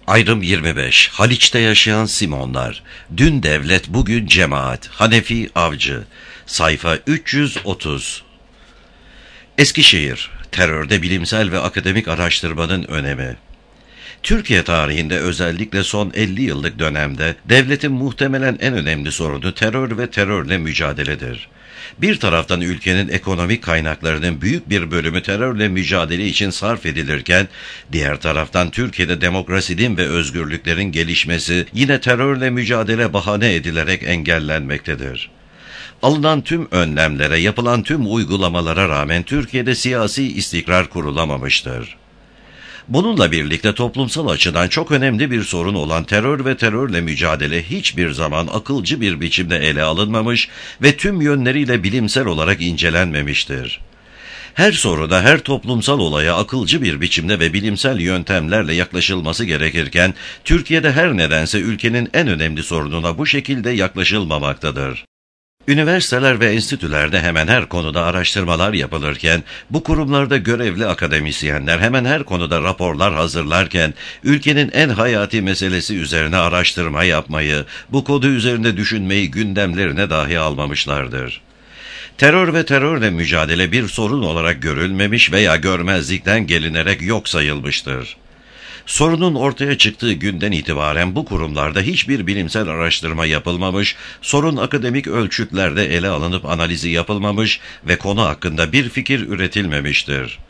Ayrım 25. Haliç'te yaşayan Simonlar. Dün devlet, bugün cemaat. Hanefi Avcı. Sayfa 330. Eskişehir. Terörde bilimsel ve akademik araştırmanın önemi. Türkiye tarihinde özellikle son 50 yıllık dönemde devletin muhtemelen en önemli sorunu terör ve terörle mücadeledir. Bir taraftan ülkenin ekonomik kaynaklarının büyük bir bölümü terörle mücadele için sarf edilirken, diğer taraftan Türkiye'de demokrasinin ve özgürlüklerin gelişmesi yine terörle mücadele bahane edilerek engellenmektedir. Alınan tüm önlemlere, yapılan tüm uygulamalara rağmen Türkiye'de siyasi istikrar kurulamamıştır. Bununla birlikte toplumsal açıdan çok önemli bir sorun olan terör ve terörle mücadele hiçbir zaman akılcı bir biçimde ele alınmamış ve tüm yönleriyle bilimsel olarak incelenmemiştir. Her soruda, her toplumsal olaya akılcı bir biçimde ve bilimsel yöntemlerle yaklaşılması gerekirken, Türkiye'de her nedense ülkenin en önemli sorununa bu şekilde yaklaşılmamaktadır. Üniversiteler ve enstitülerde hemen her konuda araştırmalar yapılırken, bu kurumlarda görevli akademisyenler hemen her konuda raporlar hazırlarken, ülkenin en hayati meselesi üzerine araştırma yapmayı, bu konu üzerinde düşünmeyi gündemlerine dahi almamışlardır. Terör ve terörle mücadele bir sorun olarak görülmemiş veya görmezlikten gelinerek yok sayılmıştır. Sorunun ortaya çıktığı günden itibaren bu kurumlarda hiçbir bilimsel araştırma yapılmamış, sorun akademik ölçütlerde ele alınıp analizi yapılmamış ve konu hakkında bir fikir üretilmemiştir.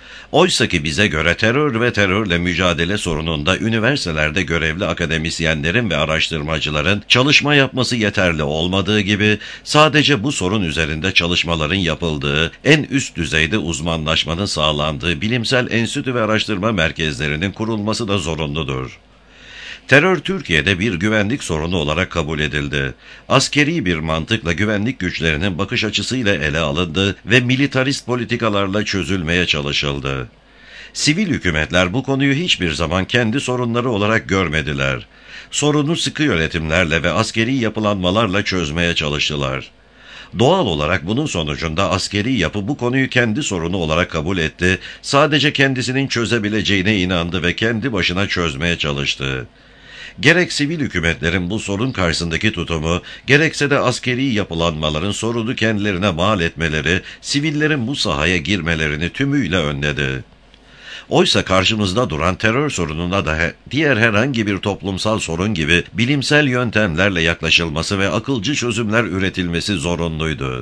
Oysaki bize göre terör ve terörle mücadele sorununda üniversitelerde görevli akademisyenlerin ve araştırmacıların çalışma yapması yeterli olmadığı gibi, sadece bu sorun üzerinde çalışmaların yapıldığı, en üst düzeyde uzmanlaşmanın sağlandığı bilimsel enstitü ve araştırma merkezlerinin kurulması da zorunludur. Terör Türkiye'de bir güvenlik sorunu olarak kabul edildi. Askeri bir mantıkla güvenlik güçlerinin bakış açısıyla ele alındı ve militarist politikalarla çözülmeye çalışıldı. Sivil hükümetler bu konuyu hiçbir zaman kendi sorunları olarak görmediler. Sorunu sıkı yönetimlerle ve askeri yapılanmalarla çözmeye çalıştılar. Doğal olarak bunun sonucunda askeri yapı bu konuyu kendi sorunu olarak kabul etti, sadece kendisinin çözebileceğine inandı ve kendi başına çözmeye çalıştı. Gerek sivil hükümetlerin bu sorun karşısındaki tutumu, gerekse de askeri yapılanmaların sorunu kendilerine mal etmeleri, sivillerin bu sahaya girmelerini tümüyle önledi. Oysa karşımızda duran terör sorununa da diğer herhangi bir toplumsal sorun gibi bilimsel yöntemlerle yaklaşılması ve akılcı çözümler üretilmesi zorunluydu.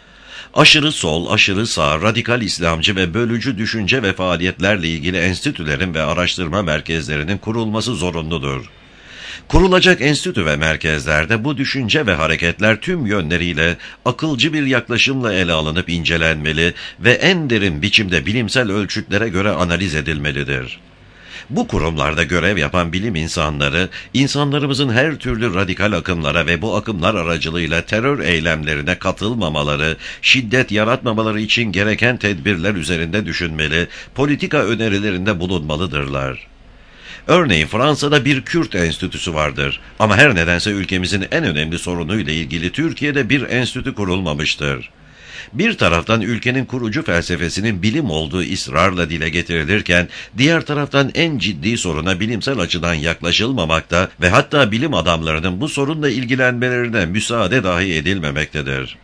Aşırı sol, aşırı sağ, radikal İslamcı ve bölücü düşünce ve faaliyetlerle ilgili enstitülerin ve araştırma merkezlerinin kurulması zorunludur. Kurulacak enstitü ve merkezlerde bu düşünce ve hareketler tüm yönleriyle akılcı bir yaklaşımla ele alınıp incelenmeli ve en derin biçimde bilimsel ölçütlere göre analiz edilmelidir. Bu kurumlarda görev yapan bilim insanları, insanlarımızın her türlü radikal akımlara ve bu akımlar aracılığıyla terör eylemlerine katılmamaları, şiddet yaratmamaları için gereken tedbirler üzerinde düşünmeli, politika önerilerinde bulunmalıdırlar. Örneğin Fransa'da bir Kürt enstitüsü vardır ama her nedense ülkemizin en önemli sorunuyla ilgili Türkiye'de bir enstitü kurulmamıştır. Bir taraftan ülkenin kurucu felsefesinin bilim olduğu ısrarla dile getirilirken, diğer taraftan en ciddi soruna bilimsel açıdan yaklaşılmamakta ve hatta bilim adamlarının bu sorunla ilgilenmelerine müsaade dahi edilmemektedir.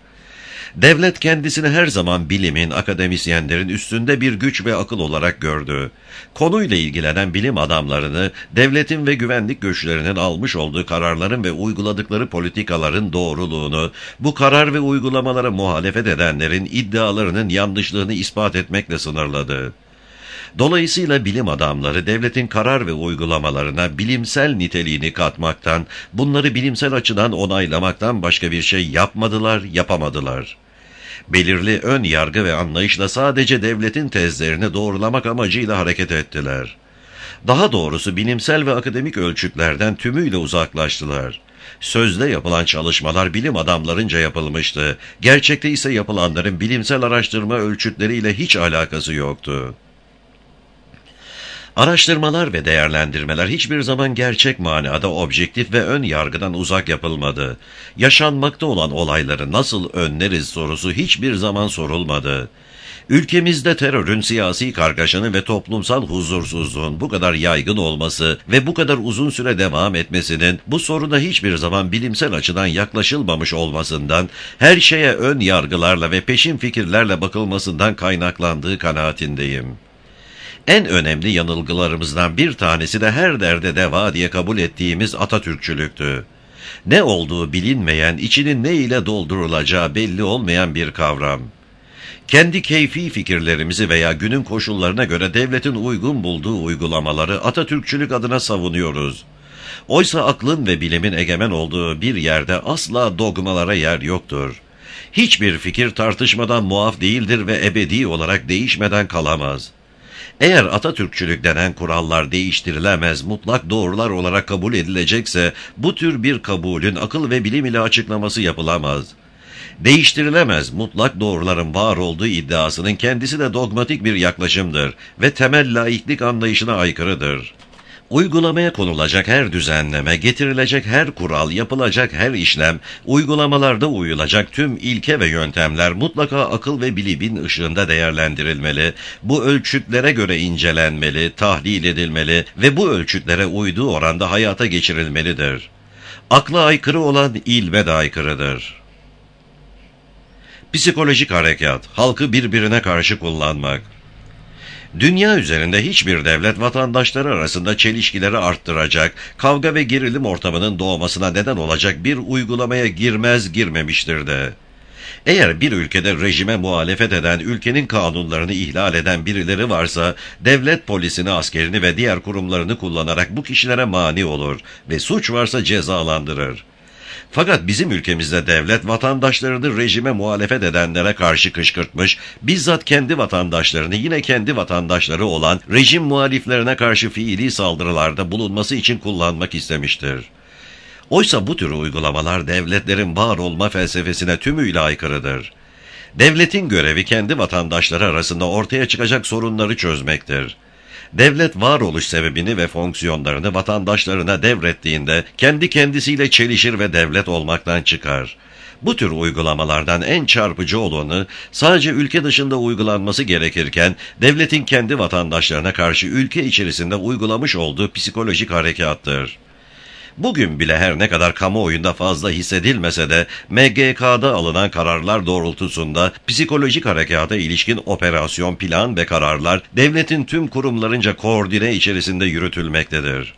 Devlet kendisini her zaman bilimin, akademisyenlerin üstünde bir güç ve akıl olarak gördü. Konuyla ilgilenen bilim adamlarını, devletin ve güvenlik güçlerinin almış olduğu kararların ve uyguladıkları politikaların doğruluğunu, bu karar ve uygulamalara muhalefet edenlerin iddialarının yanlışlığını ispat etmekle sınırladı. Dolayısıyla bilim adamları devletin karar ve uygulamalarına bilimsel niteliğini katmaktan, bunları bilimsel açıdan onaylamaktan başka bir şey yapmadılar, yapamadılar. Belirli ön yargı ve anlayışla sadece devletin tezlerini doğrulamak amacıyla hareket ettiler. Daha doğrusu bilimsel ve akademik ölçütlerden tümüyle uzaklaştılar. Sözde yapılan çalışmalar bilim adamlarınca yapılmıştı. Gerçekte ise yapılanların bilimsel araştırma ölçütleriyle hiç alakası yoktu. Araştırmalar ve değerlendirmeler hiçbir zaman gerçek manada objektif ve ön yargıdan uzak yapılmadı. Yaşanmakta olan olayları nasıl önleriz sorusu hiçbir zaman sorulmadı. Ülkemizde terörün, siyasi kargaşanın ve toplumsal huzursuzluğun bu kadar yaygın olması ve bu kadar uzun süre devam etmesinin bu soruna hiçbir zaman bilimsel açıdan yaklaşılmamış olmasından, her şeye ön yargılarla ve peşin fikirlerle bakılmasından kaynaklandığı kanaatindeyim. En önemli yanılgılarımızdan bir tanesi de her derde deva diye kabul ettiğimiz Atatürkçülüktü. Ne olduğu bilinmeyen, içinin ne ile doldurulacağı belli olmayan bir kavram. Kendi keyfi fikirlerimizi veya günün koşullarına göre devletin uygun bulduğu uygulamaları Atatürkçülük adına savunuyoruz. Oysa aklın ve bilimin egemen olduğu bir yerde asla dogmalara yer yoktur. Hiçbir fikir tartışmadan muaf değildir ve ebedi olarak değişmeden kalamaz. Eğer Atatürkçülük denen kurallar değiştirilemez, mutlak doğrular olarak kabul edilecekse, bu tür bir kabulün akıl ve bilim ile açıklaması yapılamaz. Değiştirilemez mutlak doğruların var olduğu iddiasının kendisi de dogmatik bir yaklaşımdır ve temel laiklik anlayışına aykırıdır. Uygulamaya konulacak her düzenleme, getirilecek her kural, yapılacak her işlem, uygulamalarda uyulacak tüm ilke ve yöntemler mutlaka akıl ve bilimin ışığında değerlendirilmeli, bu ölçütlere göre incelenmeli, tahlil edilmeli ve bu ölçütlere uyduğu oranda hayata geçirilmelidir. Akla aykırı olan ilme de aykırıdır. Psikolojik harekat, halkı birbirine karşı kullanmak. Dünya üzerinde hiçbir devlet vatandaşları arasında çelişkileri arttıracak, kavga ve gerilim ortamının doğmasına neden olacak bir uygulamaya girmemiştir de. Eğer bir ülkede rejime muhalefet eden, ülkenin kanunlarını ihlal eden birileri varsa, devlet polisini, askerini ve diğer kurumlarını kullanarak bu kişilere mani olur ve suç varsa cezalandırır. Fakat bizim ülkemizde devlet vatandaşlarını rejime muhalefet edenlere karşı kışkırtmış, bizzat kendi vatandaşlarını yine kendi vatandaşları olan rejim muhaliflerine karşı fiili saldırılarda bulunması için kullanmak istemiştir. Oysa bu tür uygulamalar devletlerin var olma felsefesine tümüyle aykırıdır. Devletin görevi kendi vatandaşları arasında ortaya çıkacak sorunları çözmektir. Devlet varoluş sebebini ve fonksiyonlarını vatandaşlarına devrettiğinde kendi kendisiyle çelişir ve devlet olmaktan çıkar. Bu tür uygulamalardan en çarpıcı olanı sadece ülke dışında uygulanması gerekirken devletin kendi vatandaşlarına karşı ülke içerisinde uygulamış olduğu psikolojik harekattır. Bugün bile her ne kadar kamuoyunda fazla hissedilmese de MGK'da alınan kararlar doğrultusunda psikolojik harekata ilişkin operasyon, plan ve kararlar devletin tüm kurumlarınca koordine içerisinde yürütülmektedir.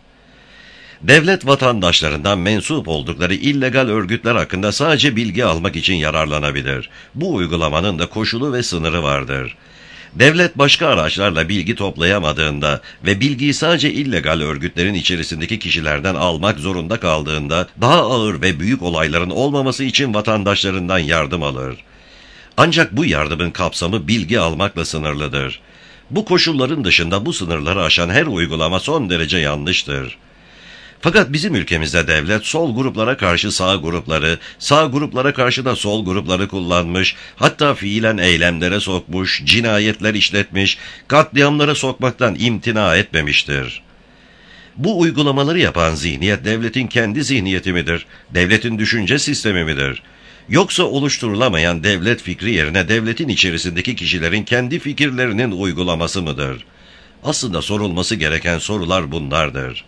Devlet vatandaşlarından mensup oldukları illegal örgütler hakkında sadece bilgi almak için yararlanabilir. Bu uygulamanın da koşulu ve sınırı vardır. Devlet başka araçlarla bilgi toplayamadığında ve bilgiyi sadece illegal örgütlerin içerisindeki kişilerden almak zorunda kaldığında daha ağır ve büyük olayların olmaması için vatandaşlarından yardım alır. Ancak bu yardımın kapsamı bilgi almakla sınırlıdır. Bu koşulların dışında bu sınırları aşan her uygulama son derece yanlıştır. Fakat bizim ülkemizde devlet sol gruplara karşı sağ grupları, sağ gruplara karşı da sol grupları kullanmış, hatta fiilen eylemlere sokmuş, cinayetler işletmiş, katliamlara sokmaktan imtina etmemiştir. Bu uygulamaları yapan zihniyet devletin kendi zihniyeti midir? Devletin düşünce sistemi midir? Yoksa oluşturulamayan devlet fikri yerine devletin içerisindeki kişilerin kendi fikirlerinin uygulaması mıdır? Aslında sorulması gereken sorular bunlardır.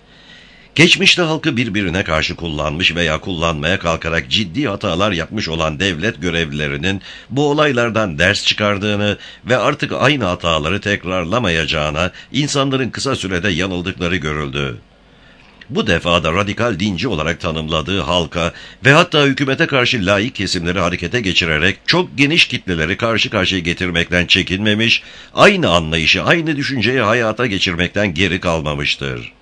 Geçmişte halkı birbirine karşı kullanmış veya kullanmaya kalkarak ciddi hatalar yapmış olan devlet görevlilerinin bu olaylardan ders çıkardığını ve artık aynı hataları tekrarlamayacağına insanların kısa sürede yanıldıkları görüldü. Bu defa da radikal dinci olarak tanımladığı halka ve hatta hükümete karşı laik kesimleri harekete geçirerek çok geniş kitleleri karşı karşıya getirmekten çekinmemiş, aynı anlayışı, aynı düşünceyi hayata geçirmekten geri kalmamıştır.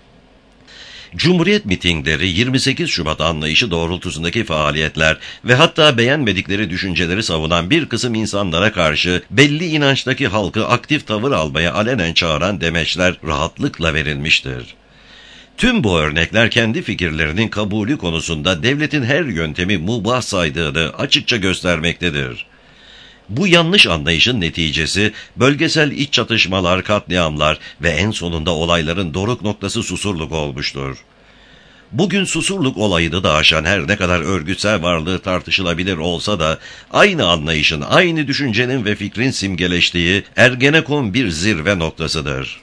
Cumhuriyet mitingleri, 28 Şubat anlayışı doğrultusundaki faaliyetler ve hatta beğenmedikleri düşünceleri savunan bir kısım insanlara karşı belli inançtaki halkı aktif tavır almaya alenen çağıran demeçler rahatlıkla verilmiştir. Tüm bu örnekler kendi fikirlerinin kabulü konusunda devletin her yöntemi mubah saydığını açıkça göstermektedir. Bu yanlış anlayışın neticesi bölgesel iç çatışmalar, katliamlar ve en sonunda olayların doruk noktası Susurluk olmuştur. Bugün Susurluk olayını da aşan her ne kadar örgütsel varlığı tartışılabilir olsa da aynı anlayışın, aynı düşüncenin ve fikrin simgeleştiği Ergenekon bir zirve noktasıdır.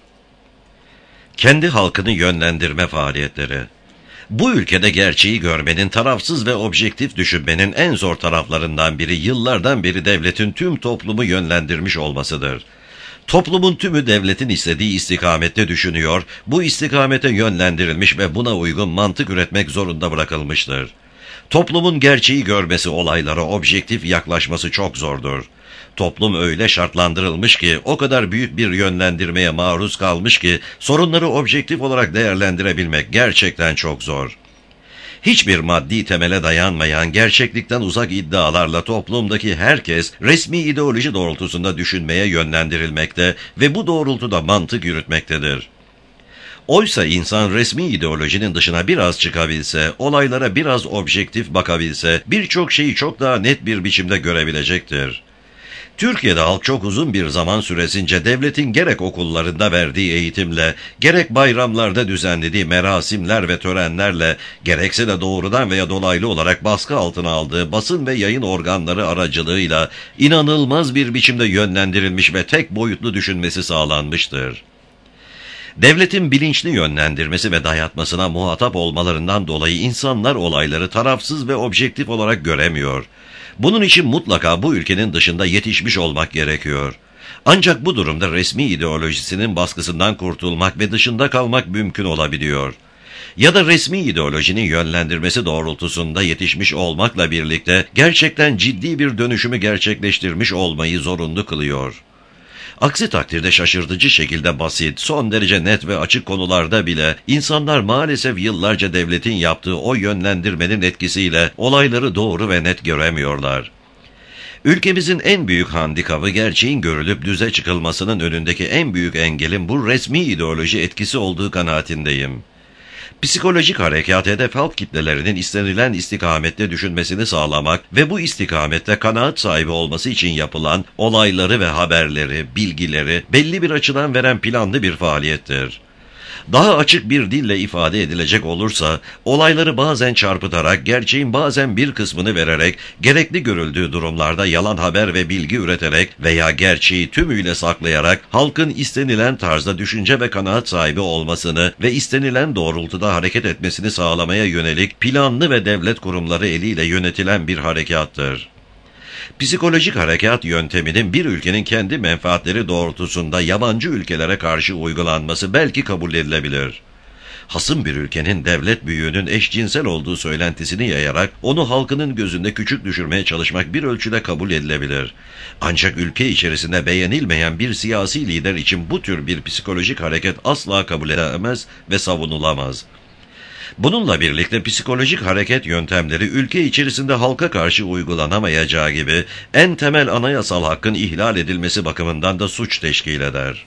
Kendi halkını yönlendirme faaliyetleri. Bu ülkede gerçeği görmenin, tarafsız ve objektif düşünmenin en zor taraflarından biri yıllardan beri devletin tüm toplumu yönlendirmiş olmasıdır. Toplumun tümü devletin istediği istikamette düşünüyor, bu istikamete yönlendirilmiş ve buna uygun mantık üretmek zorunda bırakılmıştır. Toplumun gerçeği görmesi, olaylara objektif yaklaşması çok zordur. Toplum öyle şartlandırılmış ki, o kadar büyük bir yönlendirmeye maruz kalmış ki, sorunları objektif olarak değerlendirebilmek gerçekten çok zor. Hiçbir maddi temele dayanmayan, gerçeklikten uzak iddialarla toplumdaki herkes resmi ideoloji doğrultusunda düşünmeye yönlendirilmekte ve bu doğrultuda mantık yürütmektedir. Oysa insan resmi ideolojinin dışına biraz çıkabilse, olaylara biraz objektif bakabilse, birçok şeyi çok daha net bir biçimde görebilecektir. Türkiye'de halk çok uzun bir zaman süresince devletin gerek okullarında verdiği eğitimle, gerek bayramlarda düzenlediği merasimler ve törenlerle, gerekse de doğrudan veya dolaylı olarak baskı altına aldığı basın ve yayın organları aracılığıyla inanılmaz bir biçimde yönlendirilmiş ve tek boyutlu düşünmesi sağlanmıştır. Devletin bilinçli yönlendirmesi ve dayatmasına muhatap olmalarından dolayı insanlar olayları tarafsız ve objektif olarak göremiyor. Bunun için mutlaka bu ülkenin dışında yetişmiş olmak gerekiyor. Ancak bu durumda resmi ideolojisinin baskısından kurtulmak ve dışında kalmak mümkün olabiliyor. Ya da resmi ideolojinin yönlendirmesi doğrultusunda yetişmiş olmakla birlikte gerçekten ciddi bir dönüşümü gerçekleştirmiş olmayı zorunlu kılıyor. Aksi takdirde şaşırtıcı şekilde basit, son derece net ve açık konularda bile insanlar maalesef yıllarca devletin yaptığı o yönlendirmenin etkisiyle olayları doğru ve net göremiyorlar. Ülkemizin en büyük handikapı gerçeğin görülüp düze çıkılmasının önündeki en büyük engelin bu resmi ideoloji etkisi olduğu kanaatindeyim. Psikolojik harekat hedef halk kitlelerinin istenilen istikamette düşünmesini sağlamak ve bu istikamette kanaat sahibi olması için yapılan olayları ve haberleri, bilgileri belli bir açıdan veren planlı bir faaliyettir. Daha açık bir dille ifade edilecek olursa, olayları bazen çarpıtarak, gerçeğin bazen bir kısmını vererek, gerekli görüldüğü durumlarda yalan haber ve bilgi üreterek veya gerçeği tümüyle saklayarak, halkın istenilen tarzda düşünce ve kanaat sahibi olmasını ve istenilen doğrultuda hareket etmesini sağlamaya yönelik planlı ve devlet kurumları eliyle yönetilen bir harekattır. Psikolojik harekat yönteminin bir ülkenin kendi menfaatleri doğrultusunda yabancı ülkelere karşı uygulanması belki kabul edilebilir. Hasım bir ülkenin devlet büyüğünün eşcinsel olduğu söylentisini yayarak onu halkının gözünde küçük düşürmeye çalışmak bir ölçüde kabul edilebilir. Ancak ülke içerisinde beğenilmeyen bir siyasi lider için bu tür bir psikolojik hareket asla kabul edilemez ve savunulamaz. Bununla birlikte psikolojik hareket yöntemleri ülke içerisinde halka karşı uygulanamayacağı gibi en temel anayasal hakkın ihlal edilmesi bakımından da suç teşkil eder.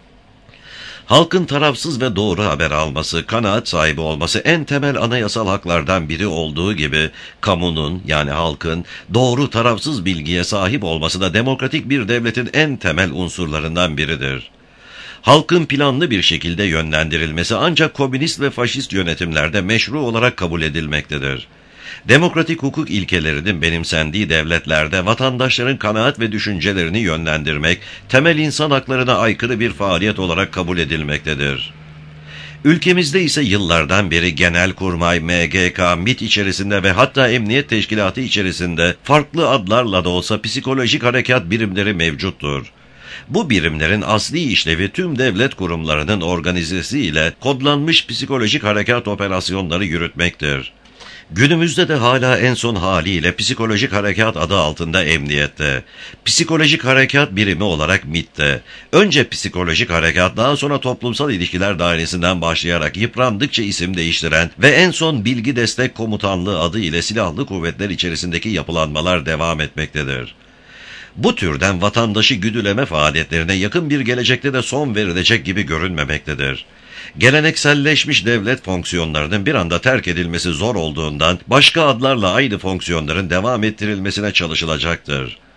Halkın tarafsız ve doğru haber alması, kanaat sahibi olması en temel anayasal haklardan biri olduğu gibi, kamunun yani halkın doğru tarafsız bilgiye sahip olması da demokratik bir devletin en temel unsurlarından biridir. Halkın planlı bir şekilde yönlendirilmesi ancak komünist ve faşist yönetimlerde meşru olarak kabul edilmektedir. Demokratik hukuk ilkelerinin benimsendiği devletlerde vatandaşların kanaat ve düşüncelerini yönlendirmek, temel insan haklarına aykırı bir faaliyet olarak kabul edilmektedir. Ülkemizde ise yıllardan beri Genelkurmay, MGK, MİT içerisinde ve hatta Emniyet Teşkilatı içerisinde farklı adlarla da olsa psikolojik harekat birimleri mevcuttur. Bu birimlerin asli işlevi tüm devlet kurumlarının organizesi ile kodlanmış psikolojik harekat operasyonları yürütmektir. Günümüzde de hala en son haliyle psikolojik harekat adı altında emniyette, psikolojik harekat birimi olarak MİT'te, önce psikolojik harekat daha sonra toplumsal ilişkiler dairesinden başlayarak yıprandıkça isim değiştiren ve en son Bilgi Destek Komutanlığı adı ile silahlı kuvvetler içerisindeki yapılanmalar devam etmektedir. Bu türden vatandaşı güdüleme faaliyetlerine yakın bir gelecekte de son verilecek gibi görünmemektedir. Gelenekselleşmiş devlet fonksiyonlarının bir anda terk edilmesi zor olduğundan başka adlarla aynı fonksiyonların devam ettirilmesine çalışılacaktır.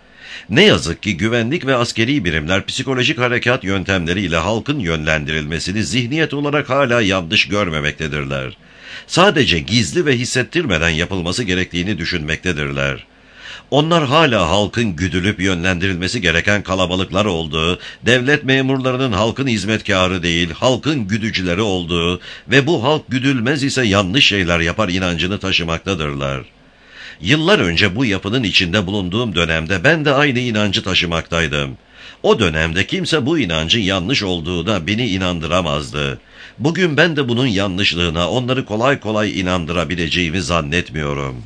Ne yazık ki güvenlik ve askeri birimler psikolojik harekat yöntemleriyle halkın yönlendirilmesini zihniyet olarak hala yanlış görmemektedirler. Sadece gizli ve hissettirmeden yapılması gerektiğini düşünmektedirler. Onlar hala halkın güdülüp yönlendirilmesi gereken kalabalıklar olduğu, devlet memurlarının halkın hizmetkarı değil, halkın güdücüleri olduğu ve bu halk güdülmez ise yanlış şeyler yapar inancını taşımaktadırlar. Yıllar önce bu yapının içinde bulunduğum dönemde ben de aynı inancı taşımaktaydım. O dönemde kimse bu inancın yanlış olduğuna beni inandıramazdı. Bugün ben de bunun yanlışlığına onları kolay kolay inandırabileceğimi zannetmiyorum.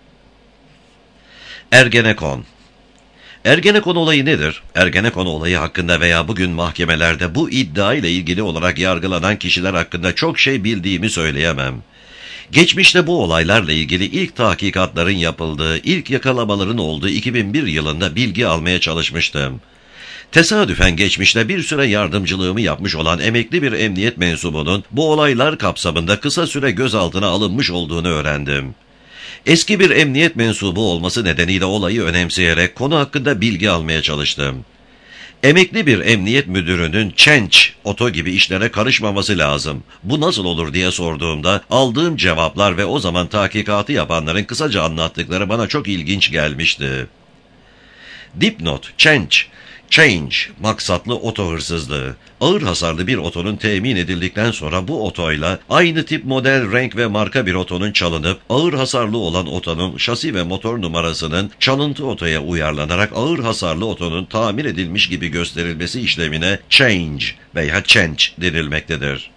Ergenekon. Ergenekon olayı nedir? Ergenekon olayı hakkında veya bugün mahkemelerde bu iddia ile ilgili olarak yargılanan kişiler hakkında çok şey bildiğimi söyleyemem. Geçmişte bu olaylarla ilgili ilk tahkikatların yapıldığı, ilk yakalamaların olduğu 2001 yılında bilgi almaya çalışmıştım. Tesadüfen geçmişte bir süre yardımcılığımı yapmış olan emekli bir emniyet mensubunun bu olaylar kapsamında kısa süre gözaltına alınmış olduğunu öğrendim. Eski bir emniyet mensubu olması nedeniyle olayı önemseyerek konu hakkında bilgi almaya çalıştım. Emekli bir emniyet müdürünün çenç, oto gibi işlere karışmaması lazım. Bu nasıl olur diye sorduğumda aldığım cevaplar ve o zaman tahkikatı yapanların kısaca anlattıkları bana çok ilginç gelmişti. Dipnot, çenç, change, maksatlı oto hırsızlığı. Ağır hasarlı bir otonun temin edildikten sonra bu otoyla aynı tip model, renk ve marka bir otonun çalınıp ağır hasarlı olan otonun şasi ve motor numarasının çalıntı otoya uyarlanarak ağır hasarlı otonun tamir edilmiş gibi gösterilmesi işlemine change veya change denilmektedir.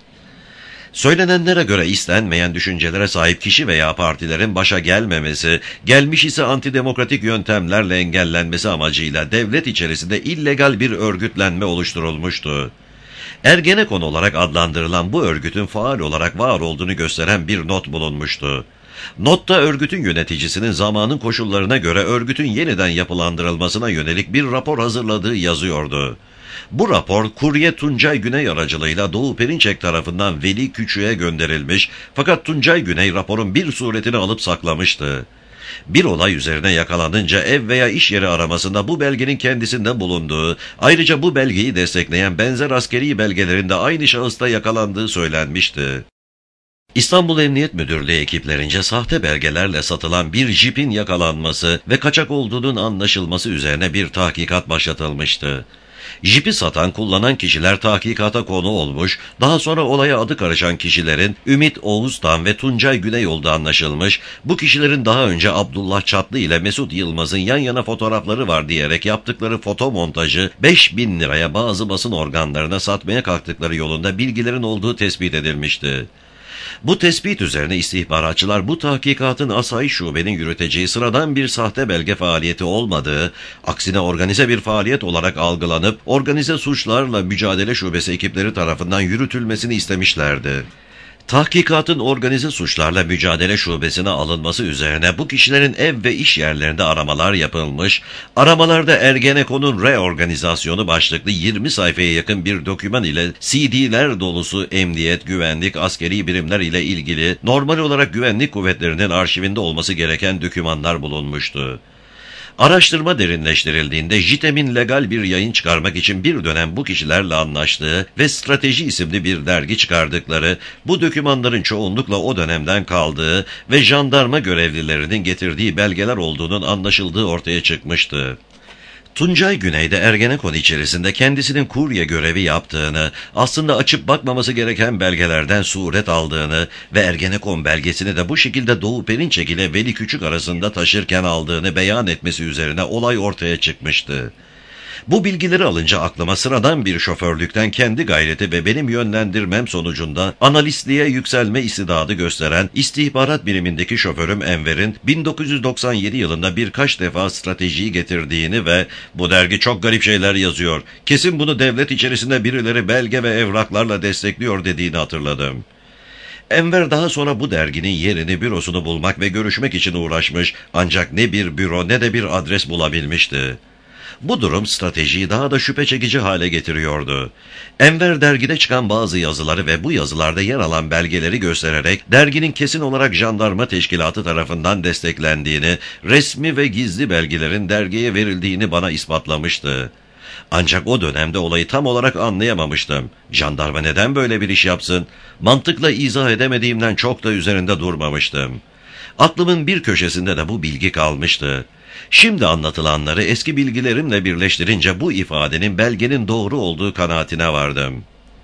Söylenenlere göre istenmeyen düşüncelere sahip kişi veya partilerin başa gelmemesi, gelmiş ise antidemokratik yöntemlerle engellenmesi amacıyla devlet içerisinde illegal bir örgütlenme oluşturulmuştu. Ergenekon olarak adlandırılan bu örgütün faal olarak var olduğunu gösteren bir not bulunmuştu. Notta örgütün yöneticisinin zamanın koşullarına göre örgütün yeniden yapılandırılmasına yönelik bir rapor hazırladığı yazıyordu. Bu rapor Kurye Tuncay Güney aracılığıyla Doğu Perinçek tarafından Veli Küçük'e gönderilmiş fakat Tuncay Güney raporun bir suretini alıp saklamıştı. Bir olay üzerine yakalanınca ev veya iş yeri aramasında bu belgenin kendisinde bulunduğu, ayrıca bu belgeyi destekleyen benzer askeri belgelerin de aynı şahısta yakalandığı söylenmişti. İstanbul Emniyet Müdürlüğü ekiplerince sahte belgelerle satılan bir jipin yakalanması ve kaçak olduğunun anlaşılması üzerine bir tahkikat başlatılmıştı. Jipi satan, kullanan kişiler tahkikata konu olmuş, daha sonra olaya adı karışan kişilerin Ümit Oğuztan ve Tuncay Güney olduğu anlaşılmış, bu kişilerin daha önce Abdullah Çatlı ile Mesut Yılmaz'ın yan yana fotoğrafları var diyerek yaptıkları foto montajı 5.000 liraya bazı basın organlarına satmaya kalktıkları yolunda bilgilerin olduğu tespit edilmişti. Bu tespit üzerine istihbaratçılar bu tahkikatın asayiş şubenin yürüteceği sıradan bir sahte belge faaliyeti olmadığı, aksine organize bir faaliyet olarak algılanıp organize suçlarla mücadele şubesi ekipleri tarafından yürütülmesini istemişlerdi. Tahkikatın organize suçlarla mücadele şubesine alınması üzerine bu kişilerin ev ve iş yerlerinde aramalar yapılmış, aramalarda Ergenekon'un reorganizasyonu başlıklı 20 sayfaya yakın bir doküman ile CD'ler dolusu emniyet, güvenlik, askeri birimler ile ilgili normal olarak güvenlik kuvvetlerinin arşivinde olması gereken dokümanlar bulunmuştu. Araştırma derinleştirildiğinde JITEM'in legal bir yayın çıkarmak için bir dönem bu kişilerle anlaştığı ve Strateji isimli bir dergi çıkardıkları, bu dokümanların çoğunlukla o dönemden kaldığı ve jandarma görevlilerinin getirdiği belgeler olduğunun anlaşıldığı ortaya çıkmıştı. Tuncay Güney'de Ergenekon içerisinde kendisinin kurye görevi yaptığını, aslında açıp bakmaması gereken belgelerden suret aldığını ve Ergenekon belgesini de bu şekilde Doğu Perinçek ile Veli Küçük arasında taşırken aldığını beyan etmesi üzerine olay ortaya çıkmıştı. Bu bilgileri alınca aklıma sıradan bir şoförlükten kendi gayreti ve benim yönlendirmem sonucunda analistliğe yükselme istidadı gösteren istihbarat birimindeki şoförüm Enver'in 1997 yılında birkaç defa Stratejiyi getirdiğini ve "Bu dergi çok garip şeyler yazıyor, kesin bunu devlet içerisinde birileri belge ve evraklarla destekliyor" dediğini hatırladım. Enver daha sonra bu derginin yerini, bürosunu bulmak ve görüşmek için uğraşmış ancak ne bir büro ne de bir adres bulabilmişti. Bu durum stratejiyi daha da şüphe çekici hale getiriyordu. Enver dergide çıkan bazı yazıları ve bu yazılarda yer alan belgeleri göstererek derginin kesin olarak jandarma teşkilatı tarafından desteklendiğini, resmi ve gizli belgelerin dergiye verildiğini bana ispatlamıştı. Ancak o dönemde olayı tam olarak anlayamamıştım. Jandarma neden böyle bir iş yapsın? Mantıkla izah edemediğimden çok da üzerinde durmamıştım. Aklımın bir köşesinde de bu bilgi kalmıştı. Şimdi anlatılanları eski bilgilerimle birleştirince bu ifadenin belgenin doğru olduğu kanaatine vardım.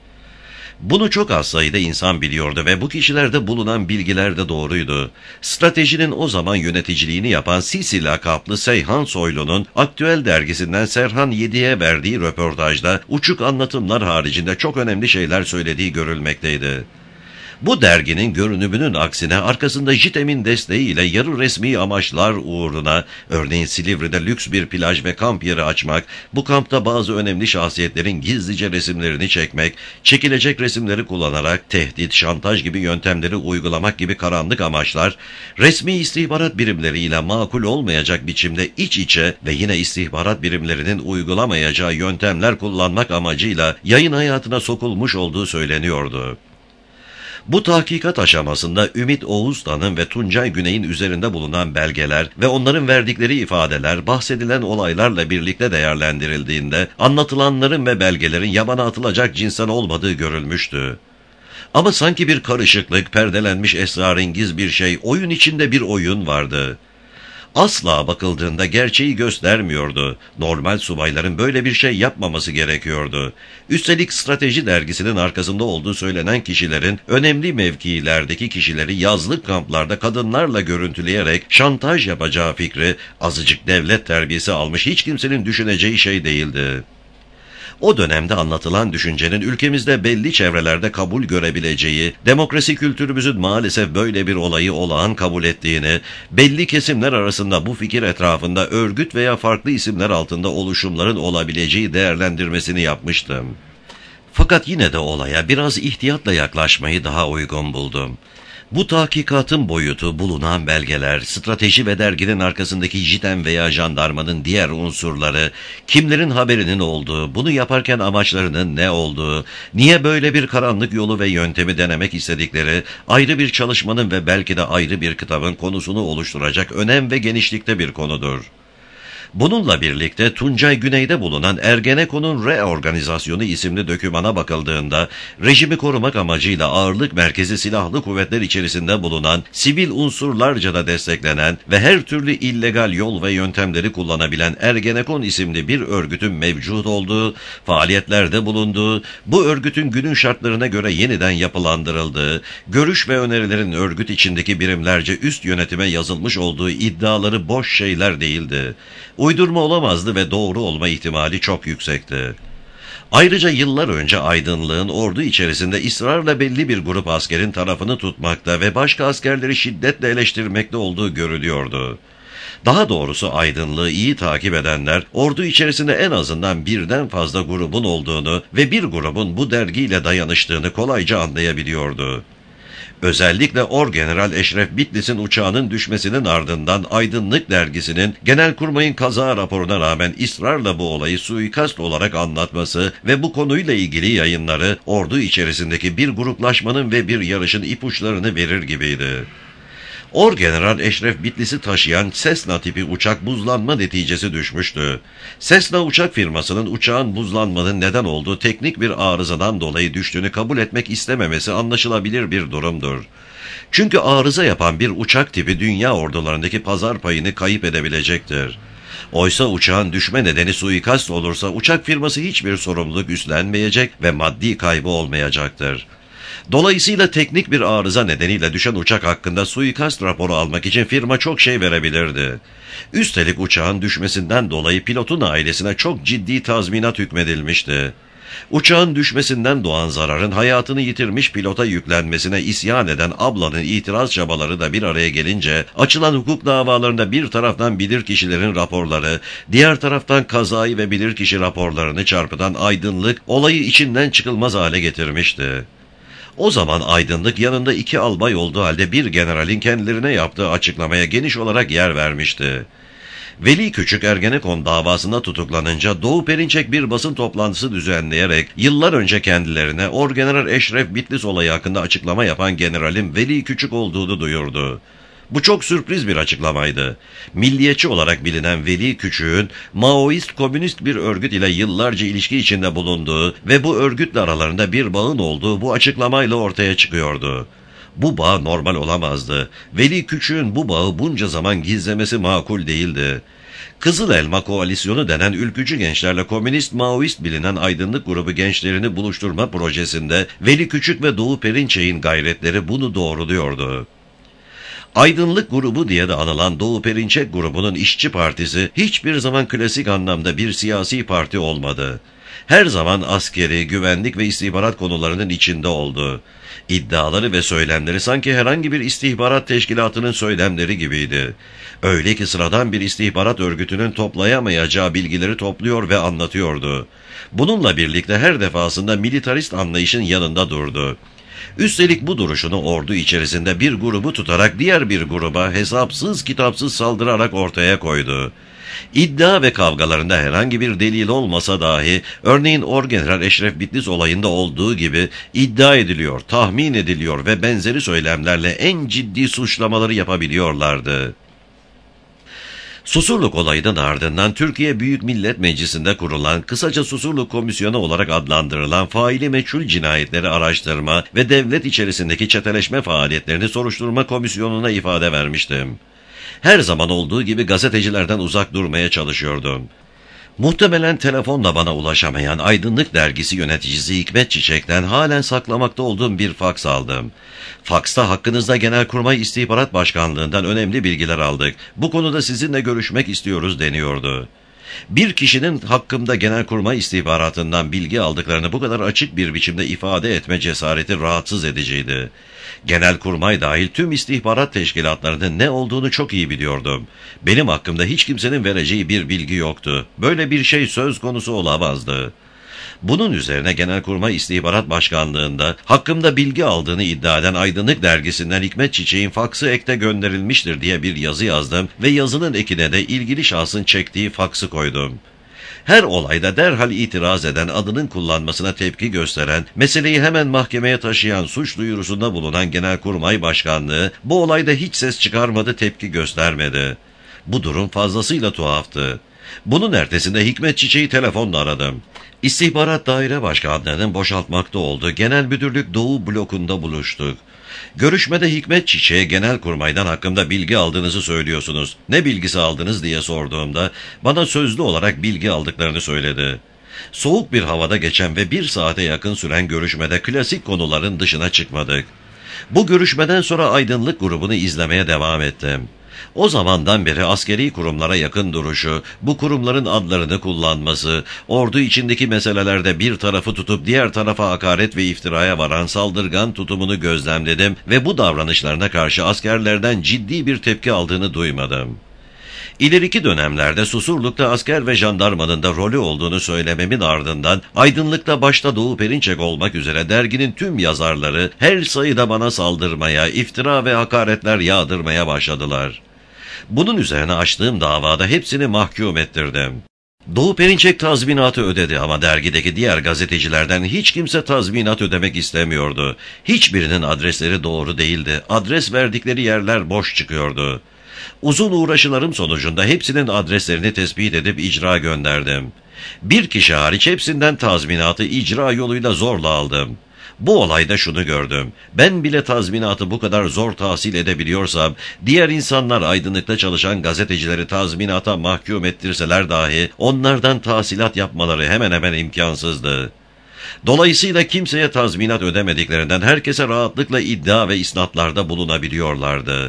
Bunu çok az sayıda insan biliyordu ve bu kişilerde bulunan bilgiler de doğruydu. Stratejinin o zaman yöneticiliğini yapan Sisi lakaplı Seyhan Soylu'nun Aktüel dergisinden Serhan Yedi'ye verdiği röportajda uçuk anlatımlar haricinde çok önemli şeyler söylediği görülmekteydi. Bu derginin görünümünün aksine arkasında JITEM'in desteğiyle yarı resmi amaçlar uğruna, örneğin Silivri'de lüks bir plaj ve kamp yeri açmak, bu kampta bazı önemli şahsiyetlerin gizlice resimlerini çekmek, çekilecek resimleri kullanarak tehdit, şantaj gibi yöntemleri uygulamak gibi karanlık amaçlar, resmi istihbarat birimleriyle makul olmayacak biçimde iç içe ve yine istihbarat birimlerinin uygulamayacağı yöntemler kullanmak amacıyla yayın hayatına sokulmuş olduğu söyleniyordu. Bu tahkikat aşamasında Ümit Oğuztan'ın ve Tuncay Güney'in üzerinde bulunan belgeler ve onların verdikleri ifadeler bahsedilen olaylarla birlikte değerlendirildiğinde anlatılanların ve belgelerin yabana atılacak cinsten olmadığı görülmüştü. Ama sanki bir karışıklık, perdelenmiş esrarengiz bir şey, oyun içinde bir oyun vardı. Asla bakıldığında gerçeği göstermiyordu. Normal subayların böyle bir şey yapmaması gerekiyordu. Üstelik Strateji dergisinin arkasında olduğu söylenen kişilerin önemli mevkilerdeki kişileri yazlık kamplarda kadınlarla görüntüleyerek şantaj yapacağı fikri azıcık devlet terbiyesi almış hiç kimsenin düşüneceği şey değildi. O dönemde anlatılan düşüncenin ülkemizde belli çevrelerde kabul görebileceği, demokrasi kültürümüzün maalesef böyle bir olayı olağan kabul ettiğini, belli kesimler arasında bu fikir etrafında örgüt veya farklı isimler altında oluşumların olabileceği değerlendirmesini yapmıştım. Fakat yine de olaya biraz ihtiyatla yaklaşmayı daha uygun buldum. Bu tahkikatın boyutu, bulunan belgeler, strateji ve derginin arkasındaki JITEM veya jandarmanın diğer unsurları, kimlerin haberinin olduğu, bunu yaparken amaçlarının ne olduğu, niye böyle bir karanlık yolu ve yöntemi denemek istedikleri, ayrı bir çalışmanın ve belki de ayrı bir kitabın konusunu oluşturacak önem ve genişlikte bir konudur. Bununla birlikte Tuncay Güney'de bulunan Ergenekon'un Reorganizasyonu isimli dokümana bakıldığında, rejimi korumak amacıyla ağırlık merkezi silahlı kuvvetler içerisinde bulunan, sivil unsurlarca da desteklenen ve her türlü illegal yol ve yöntemleri kullanabilen Ergenekon isimli bir örgütün mevcut olduğu, faaliyetlerde bulunduğu, bu örgütün günün şartlarına göre yeniden yapılandırıldığı, görüş ve önerilerin örgüt içindeki birimlerce üst yönetime yazılmış olduğu iddiaları boş şeyler değildi. Uydurma olamazdı ve doğru olma ihtimali çok yüksekti. Ayrıca yıllar önce aydınlığın ordu içerisinde ısrarla belli bir grup askerin tarafını tutmakta ve başka askerleri şiddetle eleştirmekte olduğu görülüyordu. Daha doğrusu aydınlığı iyi takip edenler, ordu içerisinde en azından birden fazla grubun olduğunu ve bir grubun bu dergiyle dayanıştığını kolayca anlayabiliyordu. Özellikle Orgeneral Eşref Bitlis'in uçağının düşmesinin ardından Aydınlık dergisinin Genelkurmay'ın kaza raporuna rağmen ısrarla bu olayı suikast olarak anlatması ve bu konuyla ilgili yayınları ordu içerisindeki bir gruplaşmanın ve bir yarışın ipuçlarını verir gibiydi. Orgeneral Eşref Bitlis'i taşıyan Cessna tipi uçak buzlanma neticesi düşmüştü. Cessna uçak firmasının uçağın buzlanmanın neden olduğu teknik bir arızadan dolayı düştüğünü kabul etmek istememesi anlaşılabilir bir durumdur. Çünkü arıza yapan bir uçak tipi dünya ordularındaki pazar payını kayıp edebilecektir. Oysa uçağın düşme nedeni suikast olursa uçak firması hiçbir sorumluluk üstlenmeyecek ve maddi kaybı olmayacaktır. Dolayısıyla teknik bir arıza nedeniyle düşen uçak hakkında suikast raporu almak için firma çok şey verebilirdi. Üstelik uçağın düşmesinden dolayı pilotun ailesine çok ciddi tazminat hükmedilmişti. Uçağın düşmesinden doğan zararın hayatını yitirmiş pilota yüklenmesine isyan eden ablanın itiraz çabaları da bir araya gelince, açılan hukuk davalarında bir taraftan bilirkişilerin raporları, diğer taraftan kazayı ve bilirkişi raporlarını çarpıtan Aydınlık, olayı içinden çıkılmaz hale getirmişti. O zaman Aydınlık yanında 2 albay olduğu halde bir generalin kendilerine yaptığı açıklamaya geniş olarak yer vermişti. Veli Küçük Ergenekon davasında tutuklanınca Doğu Perinçek bir basın toplantısı düzenleyerek yıllar önce kendilerine Orgeneral Eşref Bitlis olayı hakkında açıklama yapan generalin Veli Küçük olduğunu duyurdu. Bu çok sürpriz bir açıklamaydı. Milliyetçi olarak bilinen Veli Küçük'ün Maoist komünist bir örgüt ile yıllarca ilişki içinde bulunduğu ve bu örgütle aralarında bir bağın olduğu bu açıklamayla ortaya çıkıyordu. Bu bağ normal olamazdı. Veli Küçük'ün bu bağı bunca zaman gizlemesi makul değildi. Kızıl Elma Koalisyonu denen ülkücü gençlerle komünist Maoist bilinen aydınlık grubu gençlerini buluşturma projesinde Veli Küçük ve Doğu Perinçek'in gayretleri bunu doğruluyordu. Aydınlık grubu diye de anılan Doğu Perinçek grubunun işçi partisi hiçbir zaman klasik anlamda bir siyasi parti olmadı. Her zaman askeri, güvenlik ve istihbarat konularının içinde oldu. İddiaları ve söylemleri sanki herhangi bir istihbarat teşkilatının söylemleri gibiydi. Öyle ki sıradan bir istihbarat örgütünün toplayamayacağı bilgileri topluyor ve anlatıyordu. Bununla birlikte her defasında militarist anlayışın yanında durdu. Üstelik bu duruşunu ordu içerisinde bir grubu tutarak diğer bir gruba hesapsız kitapsız saldırarak ortaya koydu. İddia ve kavgalarında herhangi bir delil olmasa dahi, örneğin Orgeneral Eşref Bitlis olayında olduğu gibi iddia ediliyor, tahmin ediliyor ve benzeri söylemlerle en ciddi suçlamaları yapabiliyorlardı. Susurluk olayının ardından Türkiye Büyük Millet Meclisi'nde kurulan, kısaca Susurluk Komisyonu olarak adlandırılan faili meçhul cinayetleri araştırma ve devlet içerisindeki çeteleşme faaliyetlerini soruşturma komisyonuna ifade vermiştim. Her zaman olduğu gibi gazetecilerden uzak durmaya çalışıyordum. Muhtemelen telefonla bana ulaşamayan Aydınlık Dergisi yöneticisi Hikmet Çiçek'ten halen saklamakta olduğum bir faks aldım. Faksta hakkınızda Genelkurmay İstihbarat Başkanlığı'ndan önemli bilgiler aldık. Bu konuda sizinle görüşmek istiyoruz deniyordu. Bir kişinin hakkımda Genelkurmay istihbaratından bilgi aldıklarını bu kadar açık bir biçimde ifade etme cesareti rahatsız ediciydi. Genelkurmay dahil tüm istihbarat teşkilatlarının ne olduğunu çok iyi biliyordum. Benim hakkımda hiç kimsenin vereceği bir bilgi yoktu. Böyle bir şey söz konusu olamazdı. Bunun üzerine Genelkurmay İstihbarat Başkanlığı'nda hakkımda bilgi aldığını iddia eden Aydınlık Dergisi'nden Hikmet Çiçek'in faksı ekte gönderilmiştir diye bir yazı yazdım ve yazının ekine de ilgili şahsın çektiği faksı koydum. Her olayda derhal itiraz eden, adının kullanmasına tepki gösteren, meseleyi hemen mahkemeye taşıyan, suç duyurusunda bulunan Genelkurmay Başkanlığı bu olayda hiç ses çıkarmadı, tepki göstermedi. Bu durum fazlasıyla tuhaftı. Bunun ertesinde Hikmet Çiçek'i telefonla aradım. İstihbarat Daire Başkanlığı'nın boşaltmakta olduğu Genel Müdürlük Doğu blokunda buluştuk. Görüşmede Hikmet Çiçek'e Genelkurmay'dan hakkımda bilgi aldığınızı söylüyorsunuz. Ne bilgisi aldınız diye sorduğumda bana sözlü olarak bilgi aldıklarını söyledi. Soğuk bir havada geçen ve 1 saate yakın süren görüşmede klasik konuların dışına çıkmadık. Bu görüşmeden sonra Aydınlık grubunu izlemeye devam ettim. O zamandan beri askeri kurumlara yakın duruşu, bu kurumların adlarını kullanması, ordu içindeki meselelerde bir tarafı tutup diğer tarafa hakaret ve iftiraya varan saldırgan tutumunu gözlemledim ve bu davranışlarına karşı askerlerden ciddi bir tepki aldığını duymadım. İleriki dönemlerde Susurluk'ta asker ve jandarmanın da rolü olduğunu söylememin ardından Aydınlık'ta başta Doğu Perinçek olmak üzere derginin tüm yazarları her sayıda bana saldırmaya, iftira ve hakaretler yağdırmaya başladılar. Bunun üzerine açtığım davada hepsini mahkum ettirdim. Doğu Perinçek tazminatı ödedi ama dergideki diğer gazetecilerden hiç kimse tazminat ödemek istemiyordu. Hiçbirinin adresleri doğru değildi. Adres verdikleri yerler boş çıkıyordu. Uzun uğraşılarım sonucunda hepsinin adreslerini tespit edip icra gönderdim. Bir kişi hariç hepsinden tazminatı icra yoluyla zorla aldım. Bu olayda şunu gördüm. Ben bile tazminatı bu kadar zor tahsil edebiliyorsam, diğer insanlar Aydınlık'ta çalışan gazetecileri tazminata mahkum ettirseler dahi onlardan tahsilat yapmaları hemen hemen imkansızdı. Dolayısıyla kimseye tazminat ödemediklerinden herkese rahatlıkla iddia ve isnatlarda bulunabiliyorlardı.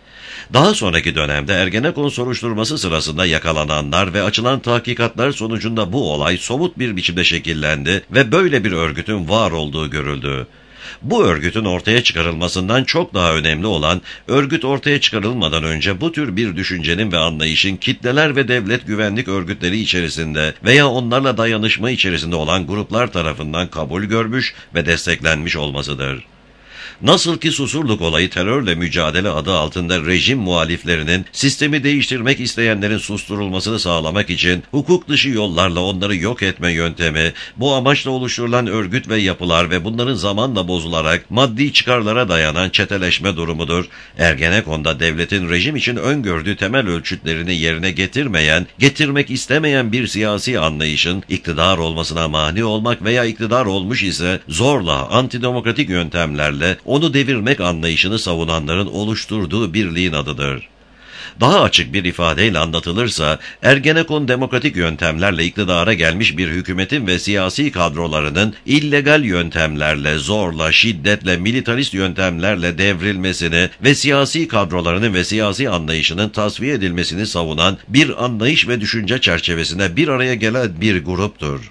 Daha sonraki dönemde Ergenekon soruşturması sırasında yakalananlar ve açılan tahkikatlar sonucunda bu olay somut bir biçimde şekillendi ve böyle bir örgütün var olduğu görüldü. Bu örgütün ortaya çıkarılmasından çok daha önemli olan, örgüt ortaya çıkarılmadan önce bu tür bir düşüncenin ve anlayışın kitleler ve devlet güvenlik örgütleri içerisinde veya onlarla dayanışma içerisinde olan gruplar tarafından kabul görmüş ve desteklenmiş olmasıdır. Nasıl ki Susurluk olayı terörle mücadele adı altında rejim muhaliflerinin, sistemi değiştirmek isteyenlerin susturulmasını sağlamak için hukuk dışı yollarla onları yok etme yöntemi, bu amaçla oluşturulan örgüt ve yapılar ve bunların zamanla bozularak maddi çıkarlara dayanan çeteleşme durumudur. Ergenekon'da devletin rejim için öngördüğü temel ölçütlerini yerine getirmeyen, getirmek istemeyen bir siyasi anlayışın iktidar olmasına mani olmak veya iktidar olmuş ise zorla, antidemokratik yöntemlerle onu devirmek anlayışını savunanların oluşturduğu birliğin adıdır. Daha açık bir ifadeyle anlatılırsa, Ergenekon demokratik yöntemlerle iktidara gelmiş bir hükümetin ve siyasi kadrolarının illegal yöntemlerle, zorla, şiddetle, militarist yöntemlerle devrilmesini ve siyasi kadrolarının ve siyasi anlayışının tasfiye edilmesini savunan bir anlayış ve düşünce çerçevesinde bir araya gelen bir gruptur.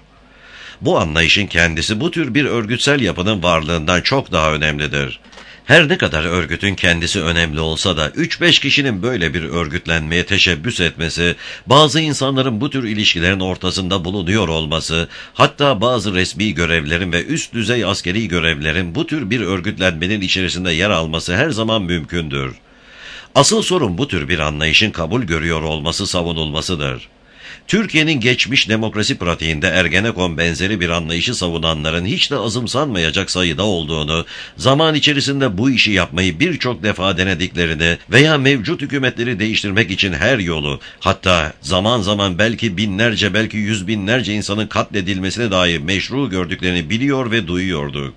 Bu anlayışın kendisi bu tür bir örgütsel yapının varlığından çok daha önemlidir. Her ne kadar örgütün kendisi önemli olsa da 3-5 kişinin böyle bir örgütlenmeye teşebbüs etmesi, bazı insanların bu tür ilişkilerin ortasında bulunuyor olması, hatta bazı resmi görevlerin ve üst düzey askeri görevlerin bu tür bir örgütlenmenin içerisinde yer alması her zaman mümkündür. Asıl sorun bu tür bir anlayışın kabul görüyor olması, savunulmasıdır. Türkiye'nin geçmiş demokrasi pratiğinde Ergenekon benzeri bir anlayışı savunanların hiç de azımsanmayacak sayıda olduğunu, zaman içerisinde bu işi yapmayı birçok defa denediklerini veya mevcut hükümetleri değiştirmek için her yolu, hatta zaman zaman belki binlerce, belki yüz binlerce insanın katledilmesine dair meşru gördüklerini biliyor ve duyuyorduk.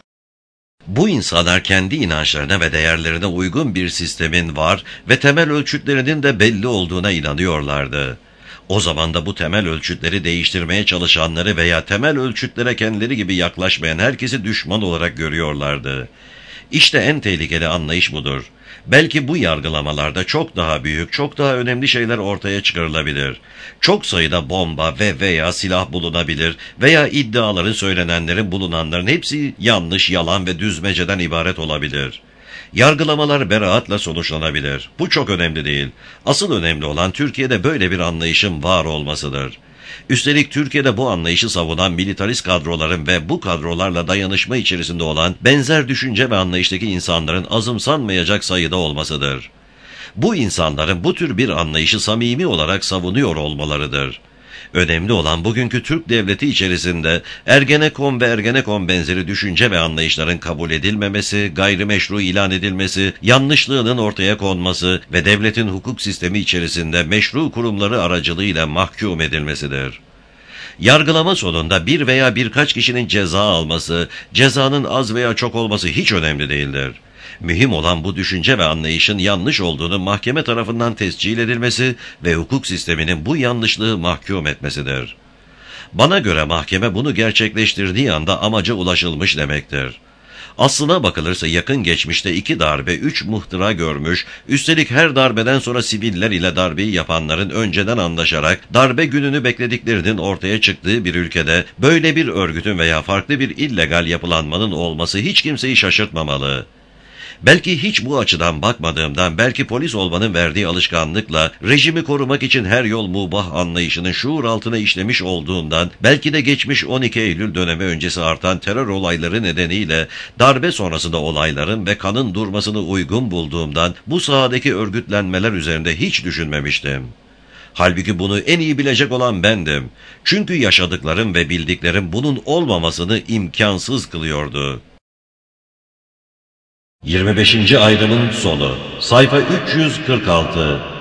Bu insanlar kendi inançlarına ve değerlerine uygun bir sistemin var ve temel ölçütlerinin de belli olduğuna inanıyorlardı. O zaman da bu temel ölçütleri değiştirmeye çalışanları veya temel ölçütlere kendileri gibi yaklaşmayan herkesi düşman olarak görüyorlardı. İşte en tehlikeli anlayış budur. Belki bu yargılamalarda çok daha büyük, çok daha önemli şeyler ortaya çıkarılabilir. Çok sayıda bomba ve veya silah bulunabilir veya iddiaların söylenenlerin bulunanların hepsi yanlış, yalan ve düzmeceden ibaret olabilir. Yargılamalar beraatla sonuçlanabilir. Bu çok önemli değil. Asıl önemli olan Türkiye'de böyle bir anlayışın var olmasıdır. Üstelik Türkiye'de bu anlayışı savunan militarist kadroların ve bu kadrolarla dayanışma içerisinde olan benzer düşünce ve anlayıştaki insanların azımsanmayacak sayıda olmasıdır. Bu insanların bu tür bir anlayışı samimi olarak savunuyor olmalarıdır. Önemli olan bugünkü Türk devleti içerisinde Ergenekon ve Ergenekon benzeri düşünce ve anlayışların kabul edilmemesi, gayrimeşru ilan edilmesi, yanlışlığının ortaya konması ve devletin hukuk sistemi içerisinde meşru kurumları aracılığıyla mahkum edilmesidir. Yargılama sonunda bir veya birkaç kişinin ceza alması, cezanın az veya çok olması hiç önemli değildir. Mühim olan bu düşünce ve anlayışın yanlış olduğunu mahkeme tarafından tescil edilmesi ve hukuk sisteminin bu yanlışlığı mahkum etmesidir. Bana göre mahkeme bunu gerçekleştirdiği anda amaca ulaşılmış demektir. Aslına bakılırsa yakın geçmişte 2 darbe, 3 muhtıra görmüş, üstelik her darbeden sonra siviller ile darbeyi yapanların önceden anlaşarak darbe gününü beklediklerinin ortaya çıktığı bir ülkede böyle bir örgütün veya farklı bir illegal yapılanmanın olması hiç kimseyi şaşırtmamalı. Belki hiç bu açıdan bakmadığımdan, belki polis olmanın verdiği alışkanlıkla rejimi korumak için her yol mubah anlayışının şuur altına işlemiş olduğundan, belki de geçmiş 12 Eylül dönemi öncesi artan terör olayları nedeniyle darbe sonrasında olayların ve kanın durmasını uygun bulduğumdan bu sahadaki örgütlenmeler üzerinde hiç düşünmemiştim. Halbuki bunu en iyi bilecek olan bendim. Çünkü yaşadıklarım ve bildiklerim bunun olmamasını imkansız kılıyordu. 25. ayrımın sonu. Sayfa 346.